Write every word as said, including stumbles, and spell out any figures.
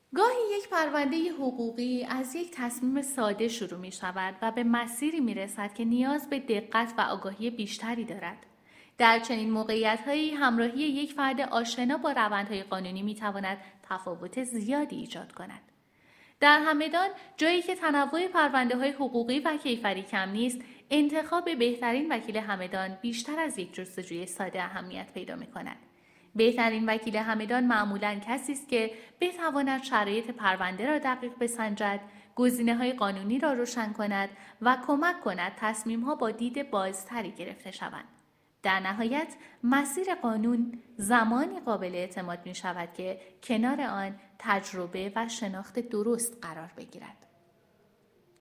گاهی یک پرونده حقوقی از یک تصمیم ساده شروع می شود و به مسیری می رسد که نیاز به دقت و آگاهی بیشتری دارد. در چنین موقعیت‌هایی همراهی یک فرد آشنا با روندهای قانونی می تواند تفاوت زیادی ایجاد کند. در همدان، جایی که تنوع پرونده‌های حقوقی و کیفری کم نیست، انتخاب بهترین وکیل همدان بیشتر از یک جستجوی ساده اهمیت پیدا می‌کند. بهترین وکیل همدان معمولاً کسی است که بتواند شرایط پرونده را دقیق بسنجد، گزینه‌های قانونی را روشن کند و کمک کند تصمیم‌ها با دید بازتری گرفته شوند. در نهایت، مسیر قانون زمانی قابل اعتماد می شود که کنار آن تجربه و شناخت درست قرار بگیرد.